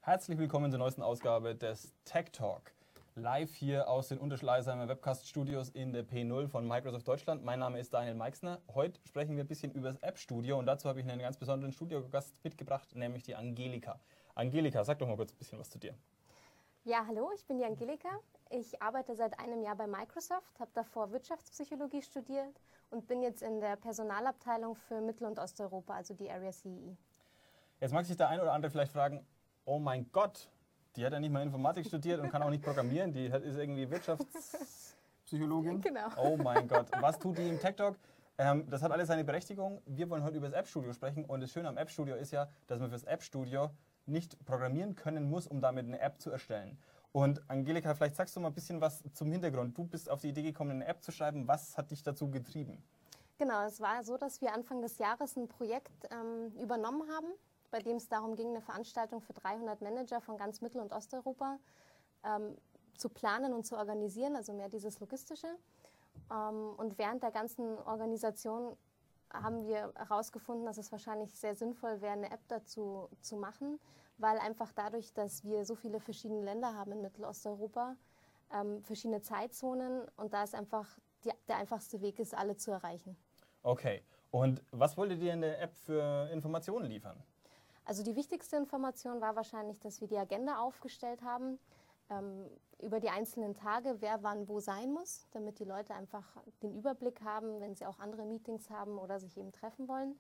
Herzlich willkommen zur neuesten Ausgabe des Tech Talk. Live hier aus den Unterschleißheimer Webcast-Studios in der P0 von Microsoft Deutschland. Mein Name ist Daniel Meixner. Heute sprechen wir ein bisschen über das App-Studio und dazu habe ich einen ganz besonderen Studiogast mitgebracht, nämlich die Angelika. Angelika, sag doch mal kurz ein bisschen was zu dir. Ja, hallo, ich bin die Angelika. Ich arbeite seit einem Jahr bei Microsoft, habe davor Wirtschaftspsychologie studiert und bin jetzt in der Personalabteilung für Mittel- und Osteuropa, also die Area CEE. Jetzt mag sich der ein oder andere vielleicht fragen, oh mein Gott, die hat ja nicht mal Informatik studiert und kann auch nicht programmieren, die ist irgendwie Wirtschaftspsychologin. Genau. Oh mein Gott, was tut die im Tech Talk? Das hat alles seine Berechtigung. Wir wollen heute über das App-Studio sprechen und das Schöne am App-Studio ist ja, dass man fürs App-Studio nicht programmieren können muss, um damit eine App zu erstellen. Und Angelika, vielleicht sagst du mal ein bisschen was zum Hintergrund. Du bist auf die Idee gekommen, eine App zu schreiben. Was hat dich dazu getrieben? Genau, es war so, dass wir Anfang des Jahres ein Projekt übernommen haben, bei dem es darum ging, eine Veranstaltung für 300 Manager von ganz Mittel- und Osteuropa zu planen und zu organisieren, also mehr dieses Logistische. Und während der ganzen Organisation haben wir herausgefunden, dass es wahrscheinlich sehr sinnvoll wäre, eine App dazu zu machen, weil einfach dadurch, dass wir so viele verschiedene Länder haben in Mittelosteuropa, verschiedene Zeitzonen und da ist einfach der einfachste Weg ist, alle zu erreichen. Okay, und was wolltet ihr in der App für Informationen liefern? Also die wichtigste Information war wahrscheinlich, dass wir die Agenda aufgestellt haben, über die einzelnen Tage, wer wann wo sein muss, damit die Leute einfach den Überblick haben, wenn sie auch andere Meetings haben oder sich eben treffen wollen.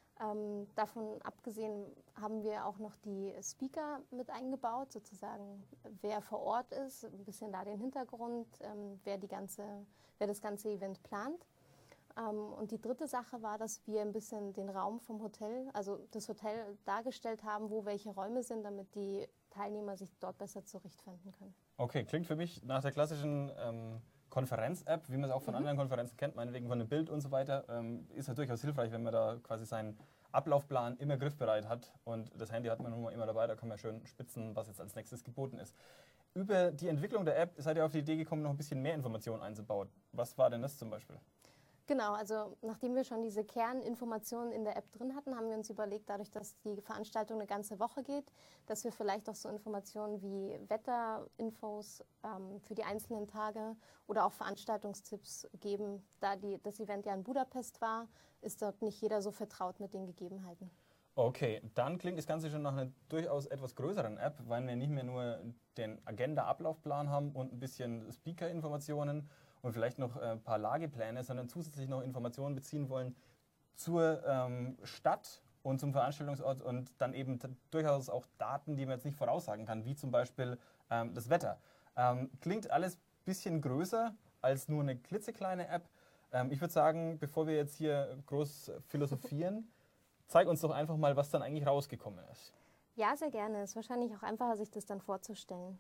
Davon abgesehen haben wir auch noch die Speaker mit eingebaut, sozusagen wer vor Ort ist, ein bisschen da den Hintergrund, wer das ganze Event plant. Und die dritte Sache war, dass wir ein bisschen den Raum vom Hotel, also das Hotel dargestellt haben, wo welche Räume sind, damit die Teilnehmer sich dort besser zurechtfinden können. Okay, klingt für mich nach der klassischen Konferenz-App, wie man es auch von anderen Konferenzen kennt, meinetwegen von dem Bild und so weiter. Ist ja durchaus hilfreich, wenn man da quasi seinen Ablaufplan immer griffbereit hat und das Handy hat man nun mal immer dabei, da kann man schön spitzen, was jetzt als nächstes geboten ist. Über die Entwicklung der App seid ihr auf die Idee gekommen, noch ein bisschen mehr Informationen einzubauen. Was war denn das zum Beispiel? Genau, also nachdem wir schon diese Kerninformationen in der App drin hatten, haben wir uns überlegt, dadurch, dass die Veranstaltung eine ganze Woche geht, dass wir vielleicht auch so Informationen wie Wetterinfos für die einzelnen Tage oder auch Veranstaltungstipps geben. Da das Event ja in Budapest war, ist dort nicht jeder so vertraut mit den Gegebenheiten. Okay, dann klingt das Ganze schon nach einer durchaus etwas größeren App, weil wir nicht mehr nur den Agenda-Ablaufplan haben und ein bisschen Speaker-Informationen und vielleicht noch ein paar Lagepläne, sondern zusätzlich noch Informationen beziehen wollen zur Stadt und zum Veranstaltungsort und dann eben durchaus auch Daten, die man jetzt nicht voraussagen kann, wie zum Beispiel das Wetter. Klingt alles ein bisschen größer als nur eine klitzekleine App. Ich würde sagen, bevor wir jetzt hier groß philosophieren, zeig uns doch einfach mal, was dann eigentlich rausgekommen ist. Ja, sehr gerne. Es ist wahrscheinlich auch einfacher, sich das dann vorzustellen.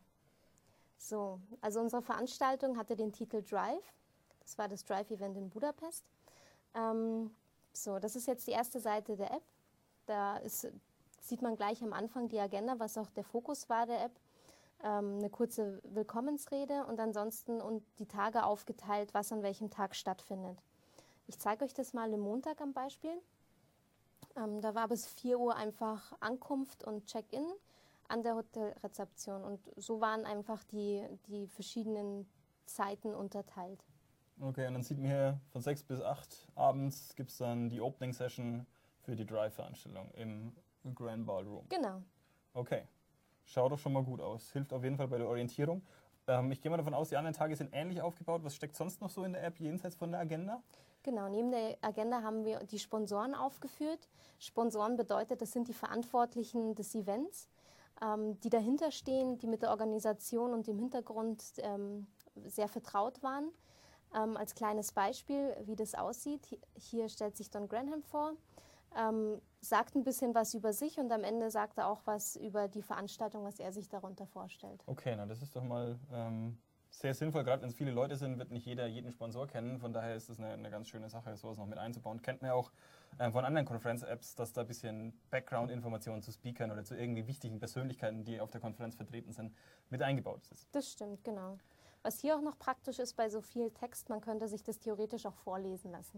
So, also unsere Veranstaltung hatte den Titel Drive. Das war das Drive-Event in Budapest. Das ist jetzt die erste Seite der App. Da sieht man gleich am Anfang die Agenda, was auch der Fokus war der App. Eine kurze Willkommensrede und ansonsten die Tage aufgeteilt, was an welchem Tag stattfindet. Ich zeige euch das mal am Montag am Beispiel. Da war bis 4 Uhr einfach Ankunft und Check-in an der Hotelrezeption und so waren einfach die verschiedenen Zeiten unterteilt. Okay, und dann sieht man hier von 6 bis 8 abends gibt es dann die Opening Session für die Drive-Veranstaltung im Grand Ballroom. Genau. Okay, schaut doch schon mal gut aus. Hilft auf jeden Fall bei der Orientierung. Ich gehe mal davon aus, die anderen Tage sind ähnlich aufgebaut. Was steckt sonst noch so in der App jenseits von der Agenda? Genau, neben der Agenda haben wir die Sponsoren aufgeführt. Sponsoren bedeutet, das sind die Verantwortlichen des Events, die dahinter stehen, die mit der Organisation und dem Hintergrund sehr vertraut waren. Als kleines Beispiel, wie das aussieht, hier stellt sich Don Granham vor, sagt ein bisschen was über sich und am Ende sagt er auch was über die Veranstaltung, was er sich darunter vorstellt. Okay, na das ist doch mal sehr sinnvoll. Gerade wenn es viele Leute sind, wird nicht jeder jeden Sponsor kennen. Von daher ist es eine ganz schöne Sache, sowas noch mit einzubauen. Kennt man ja auch von anderen Konferenz-Apps, dass da ein bisschen Background-Informationen zu Speakern oder zu irgendwie wichtigen Persönlichkeiten, die auf der Konferenz vertreten sind, mit eingebaut ist. Das stimmt, genau. Was hier auch noch praktisch ist bei so viel Text, man könnte sich das theoretisch auch vorlesen lassen.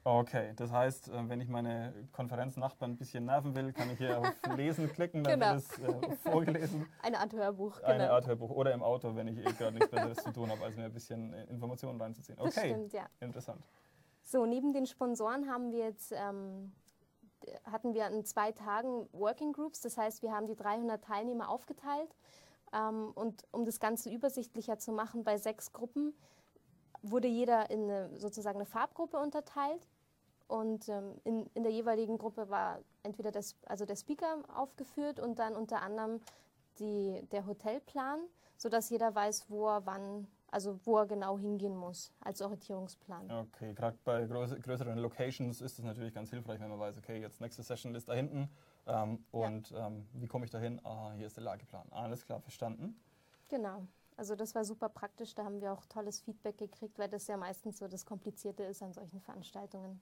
Okay, das heißt, wenn ich meine Konferenznachbarn ein bisschen nerven will, kann ich hier auf Lesen klicken, dann Genau. wird es vorgelesen. Eine Art Hörbuch, Eine genau. Art Hörbuch oder im Auto, wenn ich gerade nichts Besseres zu tun habe, als mir ein bisschen Informationen reinzuziehen. Das Okay, stimmt, ja. interessant. So, neben den Sponsoren haben wir jetzt, hatten wir in 2 Tagen Working Groups. Das heißt, wir haben die 300 Teilnehmer aufgeteilt. Und um das Ganze übersichtlicher zu machen, bei 6 Gruppen wurde jeder in sozusagen eine Farbgruppe unterteilt. Und in der jeweiligen Gruppe war entweder der Speaker aufgeführt und dann unter anderem der Hotelplan, sodass jeder weiß, wo er genau hingehen muss als Orientierungsplan. Okay, gerade bei größeren Locations ist es natürlich ganz hilfreich, wenn man weiß, okay, jetzt nächste Session ist da hinten wie komme ich da hin? Ah, hier ist der Lageplan. Alles klar, verstanden. Genau. Also das war super praktisch, da haben wir auch tolles Feedback gekriegt, weil das ja meistens so das Komplizierte ist an solchen Veranstaltungen.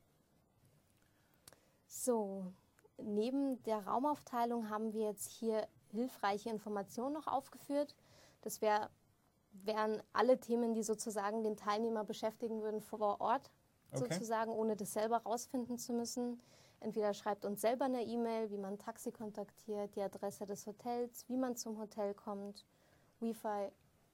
So, neben der Raumaufteilung haben wir jetzt hier hilfreiche Informationen noch aufgeführt. Das wären alle Themen, die sozusagen den Teilnehmer beschäftigen würden vor Ort, sozusagen, ohne das selber rausfinden zu müssen. Entweder schreibt uns selber eine E-Mail, wie man ein Taxi kontaktiert, die Adresse des Hotels, wie man zum Hotel kommt, Wi-Fi.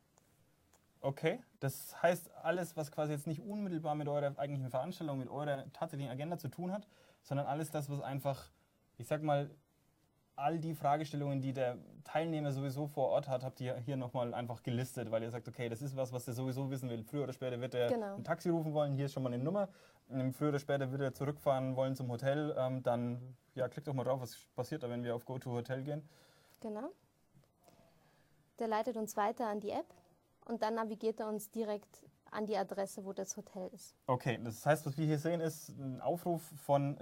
Okay, das heißt, alles, was quasi jetzt nicht unmittelbar mit eurer eigentlichen Veranstaltung, mit eurer tatsächlichen Agenda zu tun hat, sondern alles das, was einfach, ich sag mal, all die Fragestellungen, die der Teilnehmer sowieso vor Ort hat, habt ihr hier nochmal einfach gelistet, weil ihr sagt, okay, das ist was er sowieso wissen will. Früher oder später wird er ein Taxi rufen wollen, hier ist schon mal eine Nummer. Früher oder später wird er zurückfahren wollen zum Hotel. Dann klickt doch mal drauf, was passiert da, wenn wir auf Go to Hotel gehen. Genau. Der leitet uns weiter an die App und dann navigiert er uns direkt an die Adresse, wo das Hotel ist. Okay, das heißt, was wir hier sehen, ist ein Aufruf von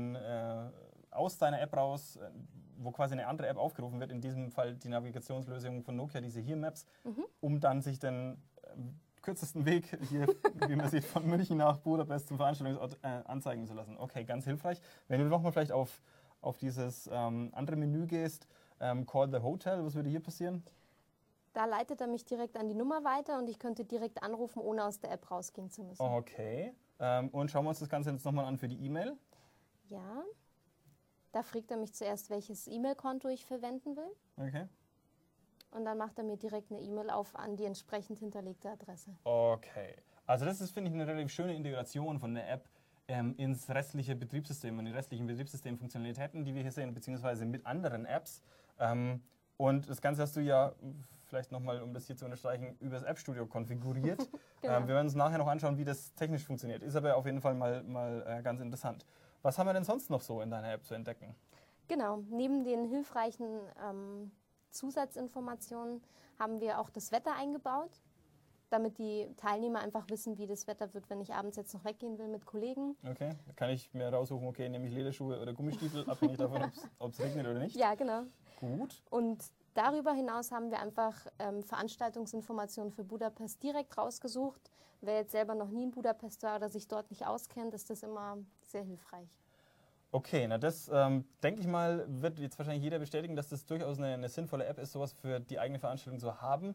aus deiner App raus, wo quasi eine andere App aufgerufen wird, in diesem Fall die Navigationslösung von Nokia, diese hier Maps, um dann sich den kürzesten Weg hier, wie man sieht, von München nach Budapest zum Veranstaltungsort anzeigen zu lassen. Okay, ganz hilfreich. Wenn du nochmal vielleicht auf dieses andere Menü gehst, Call the Hotel, was würde hier passieren? Da leitet er mich direkt an die Nummer weiter und ich könnte direkt anrufen, ohne aus der App rausgehen zu müssen. Okay. Und schauen wir uns das Ganze jetzt nochmal an für die E-Mail. Ja. Da fragt er mich zuerst, welches E-Mail-Konto ich verwenden will. Okay. Und dann macht er mir direkt eine E-Mail auf an die entsprechend hinterlegte Adresse. Okay. Also das ist, finde ich, eine relativ schöne Integration von der App ins restliche Betriebssystem und die restlichen Betriebssystemfunktionalitäten, die wir hier sehen, beziehungsweise mit anderen Apps. Und das Ganze hast du ja, vielleicht nochmal, um das hier zu unterstreichen, über das App Studio konfiguriert. Genau. Wir werden uns nachher noch anschauen, wie das technisch funktioniert. Ist aber auf jeden Fall mal ganz interessant. Was haben wir denn sonst noch so in deiner App zu entdecken? Genau, neben den hilfreichen Zusatzinformationen haben wir auch das Wetter eingebaut, damit die Teilnehmer einfach wissen, wie das Wetter wird, wenn ich abends jetzt noch weggehen will mit Kollegen. Okay, kann ich mir raussuchen, okay, nehme ich Lederschuhe oder Gummistiefel, abhängig davon, ob es regnet oder nicht? Ja, genau. Gut. Und darüber hinaus haben wir einfach Veranstaltungsinformationen für Budapest direkt rausgesucht. Wer jetzt selber noch nie in Budapest war oder sich dort nicht auskennt, ist das immer sehr hilfreich. Okay, na das denke ich mal, wird jetzt wahrscheinlich jeder bestätigen, dass das durchaus eine sinnvolle App ist, sowas für die eigene Veranstaltung zu haben.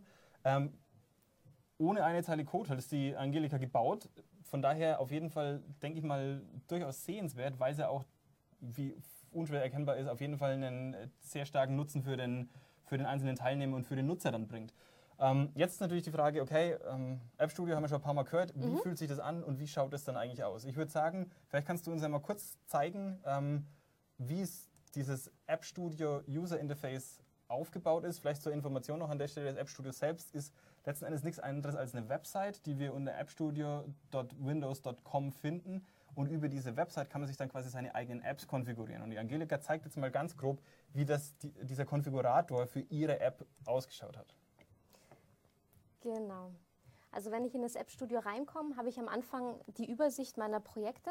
Ohne eine Zeile Code hat es die Angelika gebaut. Von daher auf jeden Fall, denke ich mal, durchaus sehenswert, weil sie auch, wie unschwer erkennbar ist, auf jeden Fall einen sehr starken Nutzen für den einzelnen Teilnehmer und für den Nutzer dann bringt. Jetzt natürlich die Frage, okay, App Studio haben wir schon ein paar Mal gehört, wie fühlt sich das an und wie schaut es dann eigentlich aus? Ich würde sagen, vielleicht kannst du uns einmal kurz zeigen, wie es dieses App Studio User Interface aufgebaut ist. Vielleicht zur Information noch an der Stelle, das App Studio selbst ist letzten Endes nichts anderes als eine Website, die wir unter appstudio.windows.com finden. Und über diese Website kann man sich dann quasi seine eigenen Apps konfigurieren. Und die Angelika zeigt jetzt mal ganz grob, wie dieser Konfigurator für ihre App ausgeschaut hat. Genau. Also wenn ich in das App Studio reinkomme, habe ich am Anfang die Übersicht meiner Projekte.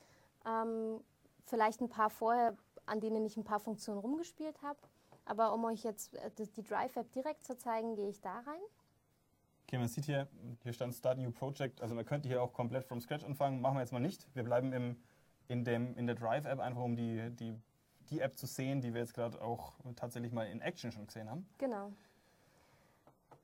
Vielleicht ein paar vorher, an denen ich ein paar Funktionen rumgespielt habe. Aber um euch jetzt die Drive-App direkt zu zeigen, gehe ich da rein. Okay, man sieht hier stand Start New Project. Also man könnte hier auch komplett from scratch anfangen. Machen wir jetzt mal nicht. Wir bleiben in der Drive-App einfach, um die App zu sehen, die wir jetzt gerade auch tatsächlich mal in Action schon gesehen haben. Genau.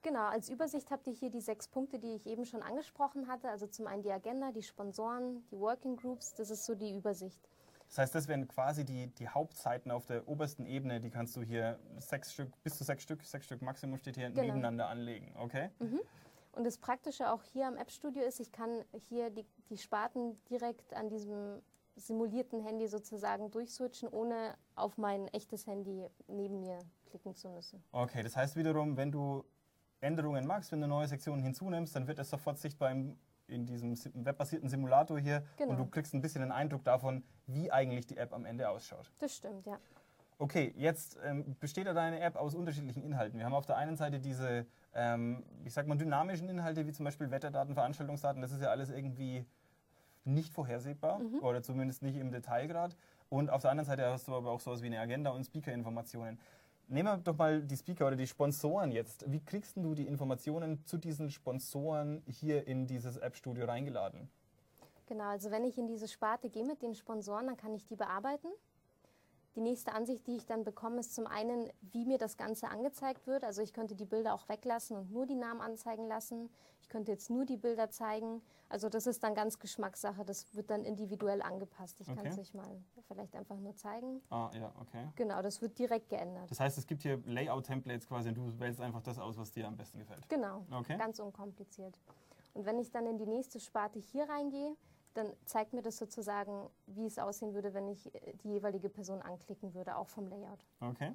Genau, als Übersicht habt ihr hier die 6 Punkte, die ich eben schon angesprochen hatte. Also zum einen die Agenda, die Sponsoren, die Working Groups, das ist so die Übersicht. Das heißt, das wären quasi die Hauptseiten auf der obersten Ebene, die kannst du hier 6 Stück, bis zu 6 Stück Maximum steht hier, Genau. nebeneinander anlegen, okay? Und das Praktische auch hier am App Studio ist, ich kann hier die Sparten direkt an diesem simulierten Handy sozusagen durchswitchen, ohne auf mein echtes Handy neben mir klicken zu müssen. Okay, das heißt wiederum, wenn du Änderungen machst, wenn du neue Sektionen hinzunimmst, dann wird es sofort sichtbar in diesem webbasierten Simulator hier Genau. und du kriegst ein bisschen einen Eindruck davon, wie eigentlich die App am Ende ausschaut. Das stimmt, ja. Okay, jetzt besteht ja deine App aus unterschiedlichen Inhalten. Wir haben auf der einen Seite diese, ich sag mal, dynamischen Inhalte, wie zum Beispiel Wetterdaten, Veranstaltungsdaten. Das ist ja alles irgendwie nicht vorhersehbar oder zumindest nicht im Detailgrad. Und auf der anderen Seite hast du aber auch sowas wie eine Agenda und Speaker-Informationen. Nehmen wir doch mal die Speaker oder die Sponsoren jetzt. Wie kriegst du die Informationen zu diesen Sponsoren hier in dieses App-Studio reingeladen? Genau, also wenn ich in diese Sparte gehe mit den Sponsoren, dann kann ich die bearbeiten. Die nächste Ansicht, die ich dann bekomme, ist zum einen, wie mir das Ganze angezeigt wird. Also ich könnte die Bilder auch weglassen und nur die Namen anzeigen lassen. Ich könnte jetzt nur die Bilder zeigen. Also das ist dann ganz Geschmackssache. Das wird dann individuell angepasst. Ich kann es euch mal vielleicht einfach nur zeigen. Ah, ja, okay. Genau, das wird direkt geändert. Das heißt, es gibt hier Layout-Templates quasi und du wählst einfach das aus, was dir am besten gefällt. Genau, Okay. ganz unkompliziert. Und wenn ich dann in die nächste Sparte hier reingehe, dann zeigt mir das sozusagen, wie es aussehen würde, wenn ich die jeweilige Person anklicken würde, auch vom Layout. Okay.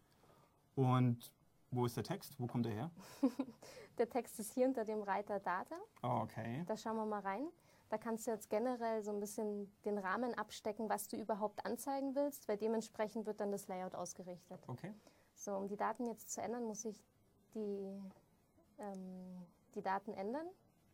Und wo ist der Text? Wo kommt der her? Der Text ist hier unter dem Reiter Data. Okay. Da schauen wir mal rein. Da kannst du jetzt generell so ein bisschen den Rahmen abstecken, was du überhaupt anzeigen willst, weil dementsprechend wird dann das Layout ausgerichtet. Okay. So, um die Daten jetzt zu ändern, muss ich die Daten ändern.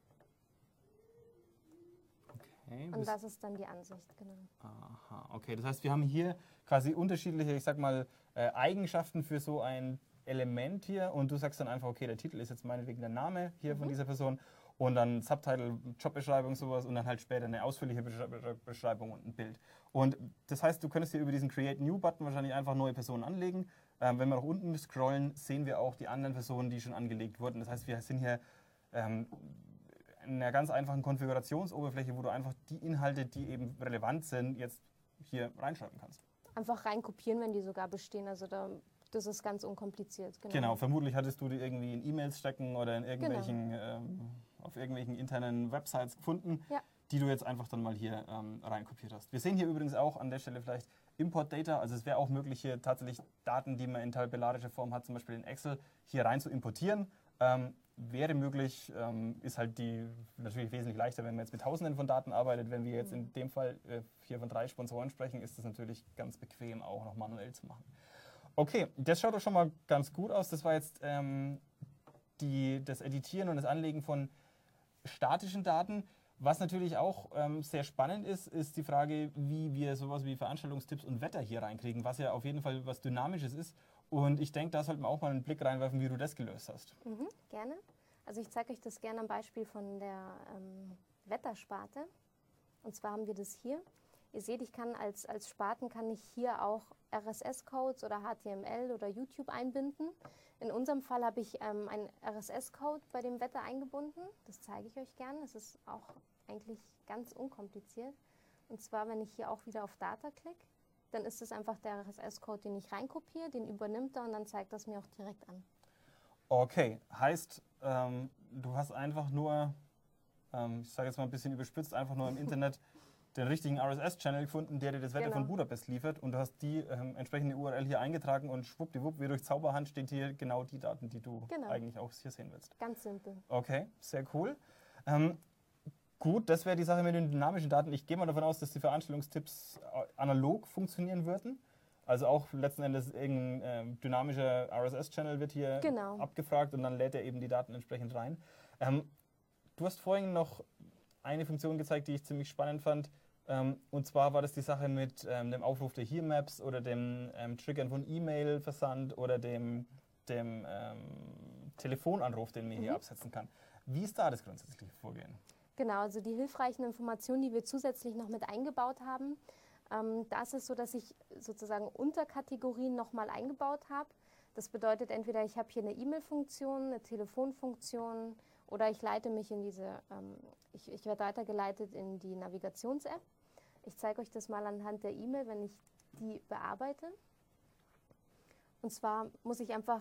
Okay. Und das ist dann die Ansicht, genau. Aha, okay. Das heißt, wir haben hier quasi unterschiedliche, ich sag mal, Eigenschaften für so ein Element hier und du sagst dann einfach, okay, der Titel ist jetzt meinetwegen der Name hier von dieser Person und dann Subtitle, Jobbeschreibung, sowas und dann halt später eine ausführliche Beschreibung und ein Bild. Und das heißt, du könntest hier über diesen Create New Button wahrscheinlich einfach neue Personen anlegen. Wenn wir nach unten scrollen, sehen wir auch die anderen Personen, die schon angelegt wurden. Das heißt, wir sind hier in einer ganz einfachen Konfigurationsoberfläche, wo du einfach die Inhalte, die eben relevant sind, jetzt hier reinschreiben kannst. Einfach reinkopieren, wenn die sogar bestehen. Also das ist ganz unkompliziert. Genau, vermutlich hattest du die irgendwie in E-Mails stecken oder in irgendwelchen, auf irgendwelchen internen Websites gefunden, die du jetzt einfach dann mal hier reinkopiert hast. Wir sehen hier übrigens auch an der Stelle vielleicht Import Data, also es wäre auch möglich, hier tatsächlich Daten, die man in tabellarischer Form hat, zum Beispiel in Excel, hier rein zu importieren. Wäre möglich, ist halt natürlich wesentlich leichter, wenn man jetzt mit Tausenden von Daten arbeitet. Wenn wir jetzt in dem Fall hier von 3 Sponsoren sprechen, ist das natürlich ganz bequem, auch noch manuell zu machen. Okay, das schaut doch schon mal ganz gut aus. Das war jetzt das Editieren und das Anlegen von statischen Daten. Was natürlich auch sehr spannend ist, ist die Frage, wie wir sowas wie Veranstaltungstipps und Wetter hier reinkriegen, was ja auf jeden Fall was Dynamisches ist. Und ich denke, da sollten wir auch mal einen Blick reinwerfen, wie du das gelöst hast. Gerne. Also ich zeige euch das gerne am Beispiel von der Wettersparte. Und zwar haben wir das hier. Ihr seht, ich kann als Sparten kann ich hier auch RSS-Codes oder HTML oder YouTube einbinden. In unserem Fall habe ich einen RSS-Code bei dem Wetter eingebunden. Das zeige ich euch gerne. Es ist auch eigentlich ganz unkompliziert. Und zwar, wenn ich hier auch wieder auf Data klicke, dann ist es einfach der RSS-Code, den ich reinkopiere, den übernimmt er und dann zeigt das mir auch direkt an. Okay, heißt, du hast einfach nur, ich sage jetzt mal ein bisschen überspitzt, einfach nur im Internet den richtigen RSS-Channel gefunden, der dir das Wetter von Budapest liefert und du hast die entsprechende URL hier eingetragen und schwuppdiwupp, wie durch Zauberhand steht hier genau die Daten, die du eigentlich auch hier sehen willst. Ganz simpel. Okay, sehr cool. Gut, das wäre die Sache mit den dynamischen Daten. Ich gehe mal davon aus, dass die Veranstaltungstipps analog funktionieren würden. Also auch letzten Endes irgendein dynamischer RSS-Channel wird hier abgefragt und dann lädt er eben die Daten entsprechend rein. Du hast vorhin noch eine Funktion gezeigt, die ich ziemlich spannend fand. Und zwar war das die Sache mit dem Aufruf der Hearmaps oder dem Triggern von E-Mail-Versand oder dem Telefonanruf, den man hier absetzen kann. Wie ist da das grundsätzliche Vorgehen? Genau, also die hilfreichen Informationen, die wir zusätzlich noch mit eingebaut haben, da ist es so, dass ich sozusagen Unterkategorien nochmal eingebaut habe. Das bedeutet, entweder ich habe hier eine E-Mail-Funktion, eine Telefonfunktion oder ich leite mich in ich werde weitergeleitet in die Navigations-App. Ich zeige euch das mal anhand der E-Mail, wenn ich die bearbeite. Und zwar muss ich einfach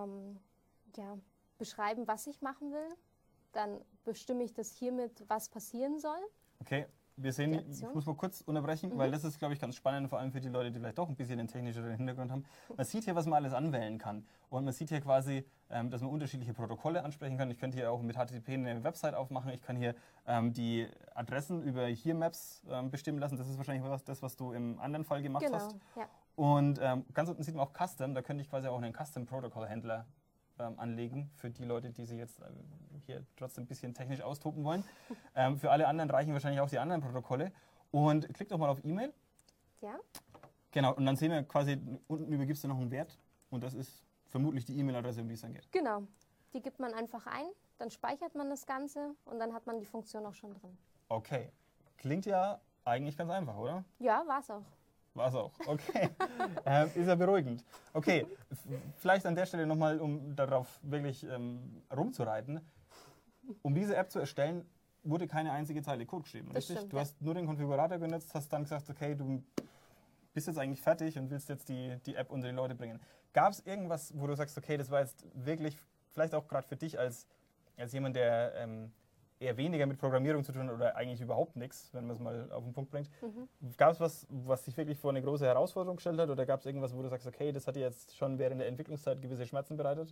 beschreiben, was ich machen will. Dann bestimme ich das hiermit, was passieren soll. Okay, wir sehen, ich muss mal kurz unterbrechen, weil das ist, glaube ich, ganz spannend, vor allem für die Leute, die vielleicht doch ein bisschen den technischeren Hintergrund haben. Man sieht hier, was man alles anwählen kann. Und man sieht hier quasi, dass man unterschiedliche Protokolle ansprechen kann. Ich könnte hier auch mit HTTP eine Website aufmachen. Ich kann hier die Adressen über hier Maps bestimmen lassen. Das ist wahrscheinlich das, was du im anderen Fall gemacht hast. Ja. Und ganz unten sieht man auch Custom. Da könnte ich quasi auch einen Custom-Protocol-Händler anlegen, für die Leute, die sich jetzt hier trotzdem ein bisschen technisch austoben wollen. Für alle anderen reichen wahrscheinlich auch die anderen Protokolle. Und klick doch mal auf E-Mail. Ja. Genau, und dann sehen wir quasi, unten übergibst du noch einen Wert. Und das ist vermutlich die E-Mail-Adresse, um die es dann geht. Genau, die gibt man einfach ein, dann speichert man das Ganze und dann hat man die Funktion auch schon drin. Okay, klingt ja eigentlich ganz einfach, oder? Ja, war's auch. War es auch, okay. Ist ja beruhigend. Okay, vielleicht an der Stelle nochmal, um darauf wirklich rumzureiten. Um diese App zu erstellen, wurde keine einzige Zeile Code geschrieben, Das richtig? stimmt, Du hast nur den Konfigurator benutzt, hast dann gesagt, okay, du bist jetzt eigentlich fertig und willst jetzt die App unter die Leute bringen. Gab es irgendwas, wo du sagst, okay, das war jetzt wirklich, vielleicht auch gerade für dich als jemand, der eher weniger mit Programmierung zu tun hat oder eigentlich überhaupt nichts, wenn man es mal auf den Punkt bringt. Gab es was dich wirklich vor eine große Herausforderung gestellt hat oder gab es irgendwas, wo du sagst, okay, das hat dir jetzt schon während der Entwicklungszeit gewisse Schmerzen bereitet?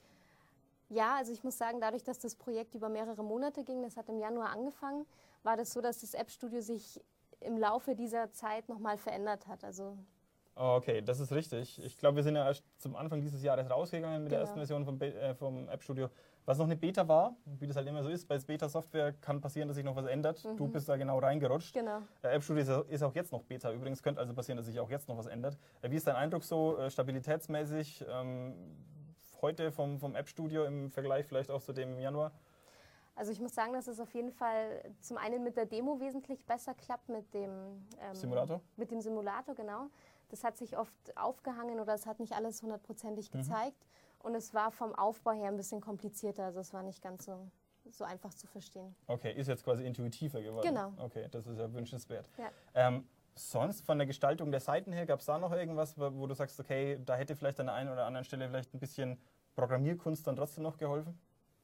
Ja, also ich muss sagen, dadurch, dass das Projekt über mehrere Monate ging, das hat im Januar angefangen, war das so, dass das App Studio sich im Laufe dieser Zeit nochmal verändert hat. Also Okay, das ist richtig. Ich glaube, wir sind ja erst zum Anfang dieses Jahres rausgegangen mit der ersten Version vom App Studio. Was noch eine Beta war, wie das halt immer so ist, bei Beta-Software kann passieren, dass sich noch was ändert. Du bist da genau reingerutscht. Genau. App Studio ist auch jetzt noch Beta übrigens, könnte also passieren, dass sich auch jetzt noch was ändert. Wie ist dein Eindruck so stabilitätsmäßig heute vom App Studio im Vergleich vielleicht auch zu dem im Januar? Also ich muss sagen, dass es auf jeden Fall zum einen mit der Demo wesentlich besser klappt, mit dem Simulator? Mit dem Simulator, genau. Das hat sich oft aufgehangen oder es hat nicht alles hundertprozentig gezeigt. Und es war vom Aufbau her ein bisschen komplizierter, also es war nicht ganz so einfach zu verstehen. Okay, ist jetzt quasi intuitiver geworden. Genau. Okay, das ist ja wünschenswert. Ja. Sonst von der Gestaltung der Seiten her, gab es da noch irgendwas, wo du sagst, okay, da hätte vielleicht an der einen oder anderen Stelle vielleicht ein bisschen Programmierkunst dann trotzdem noch geholfen?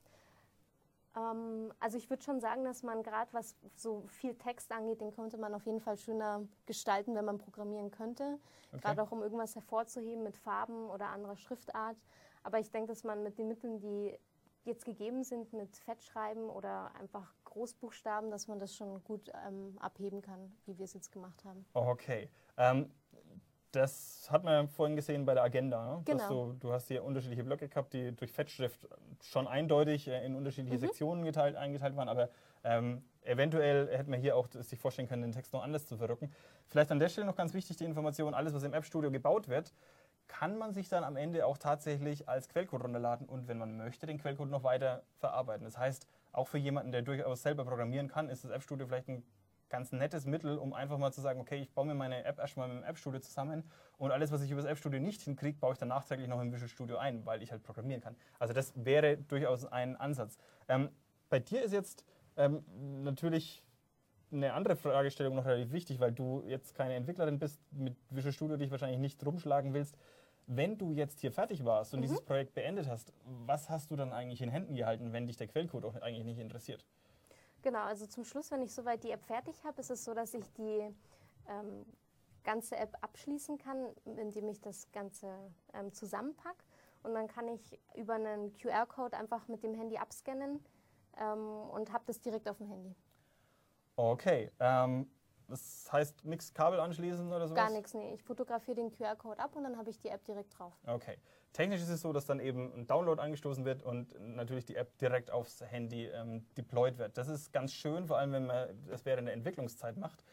Also ich würde schon sagen, dass man gerade, was so viel Text angeht, den könnte man auf jeden Fall schöner gestalten, wenn man programmieren könnte. Okay. Gerade auch, um irgendwas hervorzuheben mit Farben oder anderer Schriftart. Aber ich denke, dass man mit den Mitteln, die jetzt gegeben sind, mit Fettschreiben oder einfach Großbuchstaben, dass man das schon gut abheben kann, wie wir es jetzt gemacht haben. Okay. Das hat man ja vorhin gesehen bei der Agenda. Ne? Genau. Du hast hier unterschiedliche Blöcke gehabt, die durch Fettschrift schon eindeutig in unterschiedliche Sektionen eingeteilt waren. Aber eventuell hätte man hier auch sich vorstellen können, den Text noch anders zu verrücken. Vielleicht an der Stelle noch ganz wichtig die Information, alles was im App Studio gebaut wird, kann man sich dann am Ende auch tatsächlich als Quellcode runterladen und, wenn man möchte, den Quellcode noch weiter verarbeiten. Das heißt, auch für jemanden, der durchaus selber programmieren kann, ist das App Studio vielleicht ein ganz nettes Mittel, um einfach mal zu sagen, okay, ich baue mir meine App erstmal mit dem App Studio zusammen und alles, was ich über das App Studio nicht hinkriege, baue ich dann nachträglich noch im Visual Studio ein, weil ich halt programmieren kann. Also das wäre durchaus ein Ansatz. Bei dir ist jetzt natürlich eine andere Fragestellung noch relativ wichtig, weil du jetzt keine Entwicklerin bist, mit Visual Studio dich wahrscheinlich nicht rumschlagen willst. Wenn du jetzt hier fertig warst und dieses Projekt beendet hast, was hast du dann eigentlich in Händen gehalten, wenn dich der Quellcode auch eigentlich nicht interessiert? Genau, also zum Schluss, wenn ich soweit die App fertig habe, ist es so, dass ich die ganze App abschließen kann, indem ich das Ganze zusammenpacke. Und dann kann ich über einen QR-Code einfach mit dem Handy abscannen und habe das direkt auf dem Handy. Okay, das heißt nichts Kabel anschließen oder sowas? Gar nichts, nee. Ich fotografiere den QR-Code ab und dann habe ich die App direkt drauf. Okay. Technisch ist es so, dass dann eben ein Download angestoßen wird und natürlich die App direkt aufs Handy deployed wird. Das ist ganz schön, vor allem wenn man das während der Entwicklungszeit macht.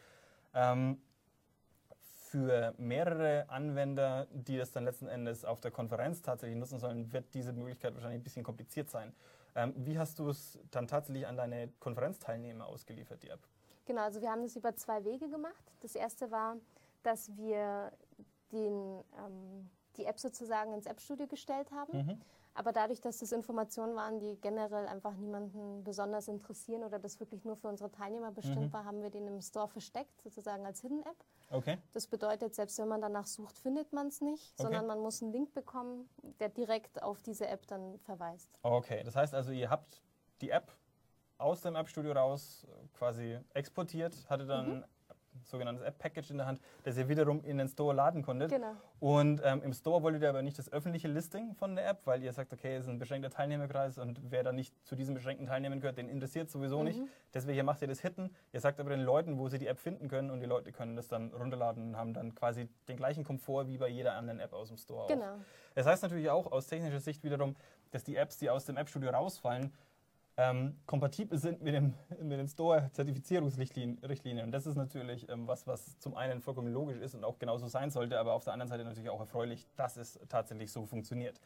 Für mehrere Anwender, die das dann letzten Endes auf der Konferenz tatsächlich nutzen sollen, wird diese Möglichkeit wahrscheinlich ein bisschen kompliziert sein. Wie hast du es dann tatsächlich an deine Konferenzteilnehmer ausgeliefert, die App? Genau, also wir haben das über 2 Wege gemacht. Das erste war, dass wir die App sozusagen ins App-Studio gestellt haben. Aber dadurch, dass das Informationen waren, die generell einfach niemanden besonders interessieren oder das wirklich nur für unsere Teilnehmer bestimmt war, haben wir den im Store versteckt, sozusagen als Hidden App. Okay. Das bedeutet, selbst wenn man danach sucht, findet man es nicht, sondern man muss einen Link bekommen, der direkt auf diese App dann verweist. Okay, das heißt also, ihr habt die App aus dem App-Studio raus quasi exportiert, hattet dann sogenanntes App-Package in der Hand, das ihr wiederum in den Store laden konntet. Genau. Und im Store wolltet ihr aber nicht das öffentliche Listing von der App, weil ihr sagt, okay, es ist ein beschränkter Teilnehmerkreis und wer da nicht zu diesem beschränkten Teilnehmern gehört, den interessiert sowieso nicht. Deswegen macht ihr das Hidden. Ihr sagt aber den Leuten, wo sie die App finden können und die Leute können das dann runterladen und haben dann quasi den gleichen Komfort wie bei jeder anderen App aus dem Store. Genau. Auch. Das heißt natürlich auch aus technischer Sicht wiederum, dass die Apps, die aus dem App-Studio rausfallen, kompatibel sind mit den Store-Zertifizierungsrichtlinien. Und das ist natürlich was zum einen vollkommen logisch ist und auch genauso sein sollte, aber auf der anderen Seite natürlich auch erfreulich, dass es tatsächlich so funktioniert.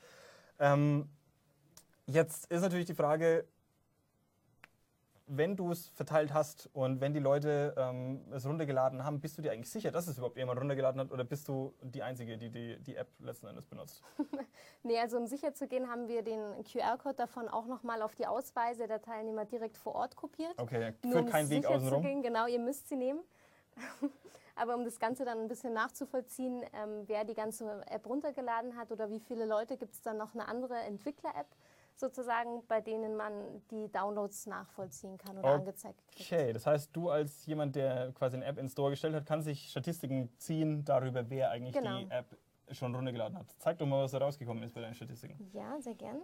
Jetzt ist natürlich die Frage, wenn du es verteilt hast und wenn die Leute es runtergeladen haben, bist du dir eigentlich sicher, dass es überhaupt jemand runtergeladen hat oder bist du die Einzige, die die App letzten Endes benutzt? Nee, also um sicher zu gehen, haben wir den QR-Code davon auch nochmal auf die Ausweise der Teilnehmer direkt vor Ort kopiert. Okay, führt keinen Weg außenrum. Genau, ihr müsst sie nehmen. Aber um das Ganze dann ein bisschen nachzuvollziehen, wer die ganze App runtergeladen hat oder wie viele Leute, gibt es dann noch eine andere Entwickler-App, sozusagen, bei denen man die Downloads nachvollziehen kann oder angezeigt kriegt. Okay, das heißt, du als jemand, der quasi eine App in den Store gestellt hat, kann sich Statistiken ziehen darüber, wer eigentlich die App schon runtergeladen hat. Zeig doch mal, was da rausgekommen ist bei deinen Statistiken. Ja, sehr gern.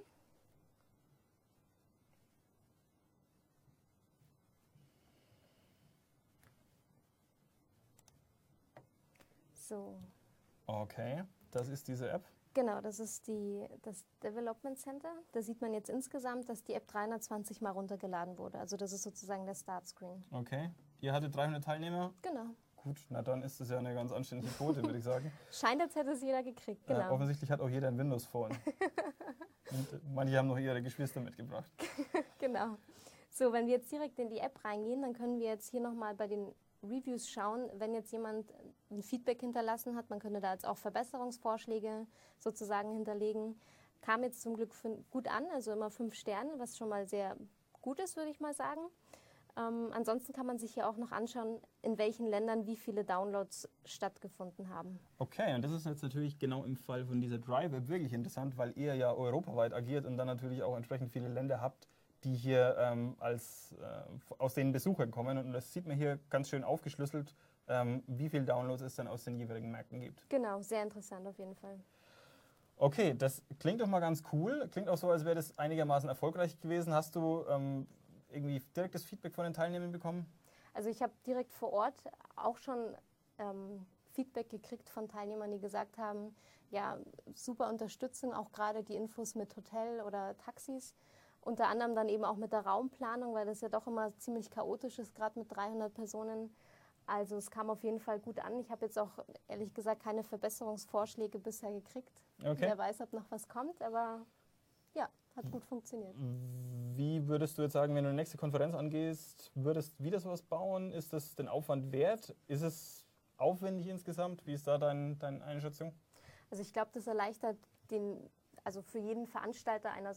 So. Okay, das ist diese App. Genau, das ist das Development Center. Da sieht man jetzt insgesamt, dass die App 320 Mal runtergeladen wurde. Also das ist sozusagen der Startscreen. Okay. Ihr hattet 300 Teilnehmer? Genau. Gut, na dann ist das ja eine ganz anständige Quote, würde ich sagen. Scheint, als hätte es jeder gekriegt, genau. Offensichtlich hat auch jeder ein Windows Phone. Und manche haben noch ihre Geschwister mitgebracht. Genau. So, wenn wir jetzt direkt in die App reingehen, dann können wir jetzt hier nochmal bei den Reviews schauen, wenn jetzt jemand ein Feedback hinterlassen hat, man könnte da jetzt auch Verbesserungsvorschläge sozusagen hinterlegen. Kam jetzt zum Glück gut an, also immer 5 Sterne, was schon mal sehr gut ist, würde ich mal sagen. Ansonsten kann man sich hier auch noch anschauen, in welchen Ländern wie viele Downloads stattgefunden haben. Okay, und das ist jetzt natürlich genau im Fall von dieser Drive-App wirklich interessant, weil ihr ja europaweit agiert und dann natürlich auch entsprechend viele Länder habt, die hier aus den Besuchern kommen. Und das sieht man hier ganz schön aufgeschlüsselt, wie viele Downloads es dann aus den jeweiligen Märkten gibt. Genau, sehr interessant auf jeden Fall. Okay, das klingt doch mal ganz cool. Klingt auch so, als wäre das einigermaßen erfolgreich gewesen. Hast du irgendwie direktes Feedback von den Teilnehmern bekommen? Also ich habe direkt vor Ort auch schon Feedback gekriegt von Teilnehmern, die gesagt haben, ja, super Unterstützung, auch gerade die Infos mit Hotel oder Taxis. Unter anderem dann eben auch mit der Raumplanung, weil das ja doch immer ziemlich chaotisch ist, gerade mit 300 Personen. Also es kam auf jeden Fall gut an. Ich habe jetzt auch ehrlich gesagt keine Verbesserungsvorschläge bisher gekriegt. Okay. Wer weiß, ob noch was kommt, aber ja, hat gut funktioniert. Wie würdest du jetzt sagen, wenn du die nächste Konferenz angehst, würdest du wieder sowas bauen? Ist das den Aufwand wert? Ist es aufwendig insgesamt? Wie ist da deine Einschätzung? Also ich glaube, das erleichtert also für jeden Veranstalter eines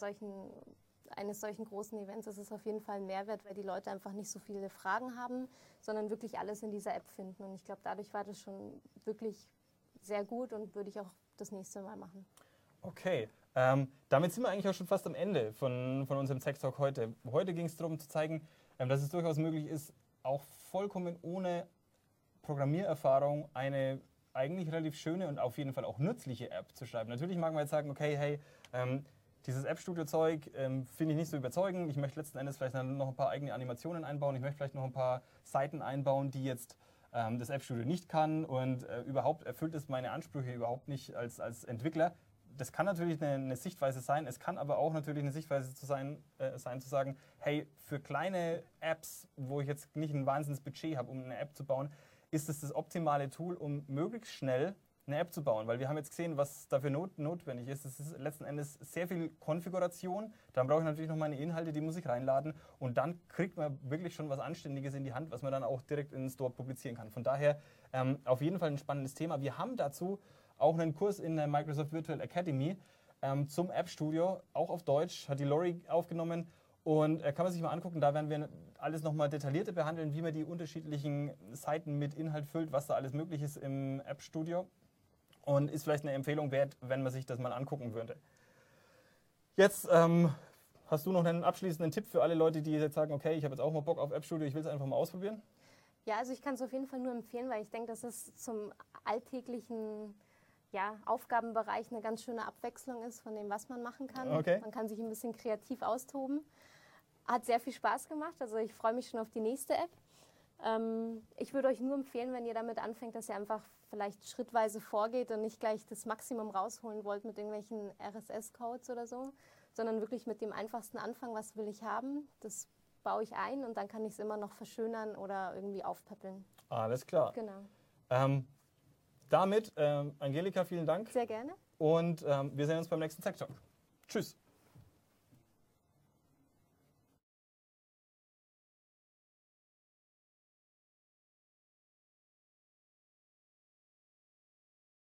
solchen großen Events ist es auf jeden Fall ein Mehrwert, weil die Leute einfach nicht so viele Fragen haben, sondern wirklich alles in dieser App finden. Und ich glaube, dadurch war das schon wirklich sehr gut und würde ich auch das nächste Mal machen. Okay, damit sind wir eigentlich auch schon fast am Ende von unserem Tech Talk heute. Heute ging es darum zu zeigen, dass es durchaus möglich ist, auch vollkommen ohne Programmiererfahrung eine eigentlich relativ schöne und auf jeden Fall auch nützliche App zu schreiben. Natürlich mag man jetzt sagen, okay, hey, dieses App-Studio-Zeug finde ich nicht so überzeugend. Ich möchte letzten Endes vielleicht noch ein paar eigene Animationen einbauen. Ich möchte vielleicht noch ein paar Seiten einbauen, die jetzt das App-Studio nicht kann. Und überhaupt erfüllt es meine Ansprüche überhaupt nicht als Entwickler. Das kann natürlich eine Sichtweise sein. Es kann aber auch natürlich eine Sichtweise sein zu sagen, hey, für kleine Apps, wo ich jetzt nicht ein Wahnsinnsbudget habe, um eine App zu bauen, ist es das optimale Tool, um möglichst schnell eine App zu bauen, weil wir haben jetzt gesehen, was dafür notwendig ist. Es ist letzten Endes sehr viel Konfiguration. Dann brauche ich natürlich noch meine Inhalte, die muss ich reinladen und dann kriegt man wirklich schon was Anständiges in die Hand, was man dann auch direkt in den Store publizieren kann. Von daher auf jeden Fall ein spannendes Thema. Wir haben dazu auch einen Kurs in der Microsoft Virtual Academy zum App Studio, auch auf Deutsch, hat die Lori aufgenommen. Und kann man sich mal angucken, da werden wir alles nochmal detaillierter behandeln, wie man die unterschiedlichen Seiten mit Inhalt füllt, was da alles möglich ist im App Studio. Und ist vielleicht eine Empfehlung wert, wenn man sich das mal angucken würde. Jetzt hast du noch einen abschließenden Tipp für alle Leute, die jetzt sagen, okay, ich habe jetzt auch mal Bock auf App Studio, ich will es einfach mal ausprobieren? Ja, also ich kann es auf jeden Fall nur empfehlen, weil ich denke, dass es zum alltäglichen Aufgabenbereich eine ganz schöne Abwechslung ist von dem, was man machen kann. Okay. Man kann sich ein bisschen kreativ austoben. Hat sehr viel Spaß gemacht, also ich freue mich schon auf die nächste App. Ich würde euch nur empfehlen, wenn ihr damit anfängt, dass ihr einfach vielleicht schrittweise vorgeht und nicht gleich das Maximum rausholen wollt mit irgendwelchen RSS-Codes oder so, sondern wirklich mit dem einfachsten anfangen, was will ich haben, das baue ich ein und dann kann ich es immer noch verschönern oder irgendwie aufpäppeln. Alles klar. Genau. Damit, Angelika, vielen Dank. Sehr gerne. Und wir sehen uns beim nächsten Tech Talk. Tschüss.